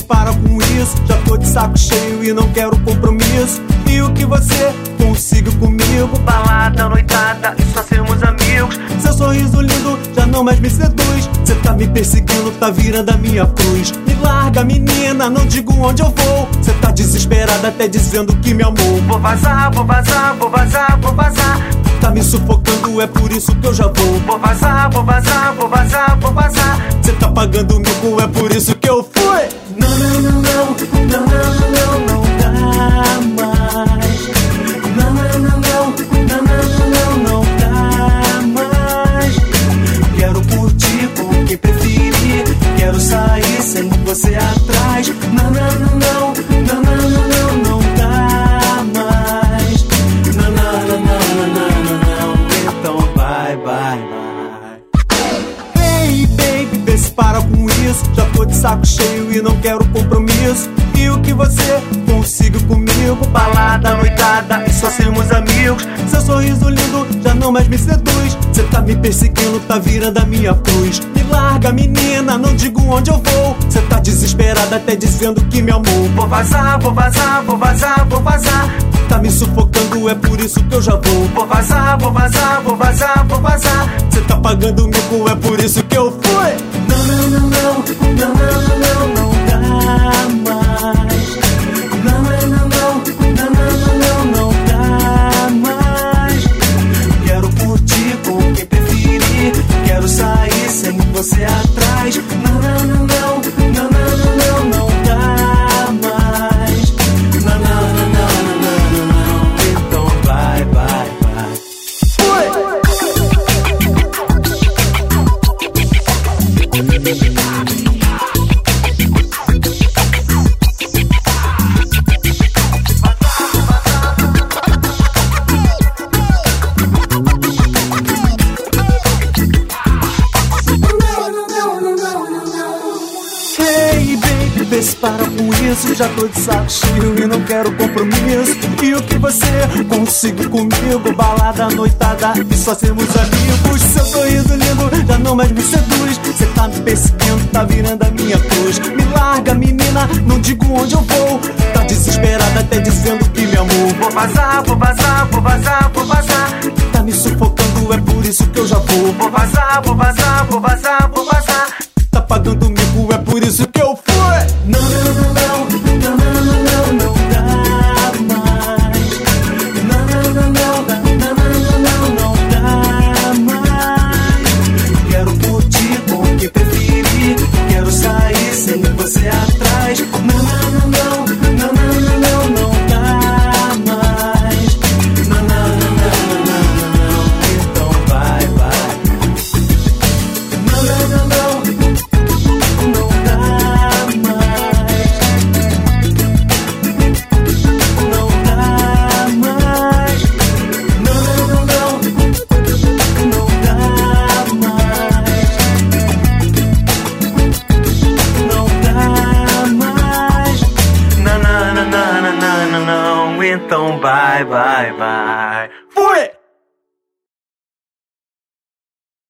para com isso. Já tô de saco cheio e não quero compromisso. E o que você consiga comigo? Balada, noitada e só sermos amigos. Seu sorriso lindo já não mais me seduz. Cê tá me perseguindo, tá virando a minha cruz. Me larga, menina, não digo onde eu vou. Cê tá desesperada até dizendo que me amou. Vou vazar, vou vazar, vou vazar, vou vazar. Tá me sufocando, é por isso que eu já vou. Vou vazar, vou vazar, vou vazar, vou vazar. Cê tá pagando mico, é por isso que eu fui. Não, não, não, não, não, não, não, não dá mais. Não, não, não, não, não, não, não, não dá mais. Quero curtir com quem preferir. Quero sair sem você atrás. Não, não, não, não, não, não, não, não, não dá mais. Não, não, não, não, não, não, não. Então vai, vai, vai. Hey, baby, vê se para com isso. Já tô de saco cheio e não quero compromisso. E o que você consiga comigo? Balada, noitada e só sermos amigos. Seu sorriso lindo já não mais me seduz. Cê tá me perseguindo, tá virando a minha cruz. Me larga, menina, não digo onde eu vou. Cê tá desesperada até dizendo que me amou. Vou vazar, vou vazar, vou vazar, vou vazar. Tá me sufocando, é por isso que eu já vou. Vou vazar, vou vazar, vou vazar, vou vazar. Cê tá pagando mico, é por isso que eu fui. Não, não, não, não, não, não, não, não dá mais. Não, não, não, não, não, não, não dá mais. Quero curtir com quem preferir. Quero sair sem você atrás. Não, não, não, não, não, não, não, não dá mais. Não, não, não, não, não, não, não. Então vai, vai, vai. Fui! Vê se para com isso, já tô de saco cheio e não quero compromisso. E o que você consiga comigo? Balada, noitada e só sermos amigos. Seu sorriso lindo já não mais me seduz. Cê tá me perseguindo, tá virando a minha cruz. Me larga, menina, não digo onde eu vou. Tá desesperada até dizendo que me amou. Vou vazar, vou vazar, vou vazar, vou vazar. Tá me sufocando, é por isso que eu já vou. Vou vazar, vou vazar, vou vazar, vou vazar. Tá pagando mico, é por isso que eu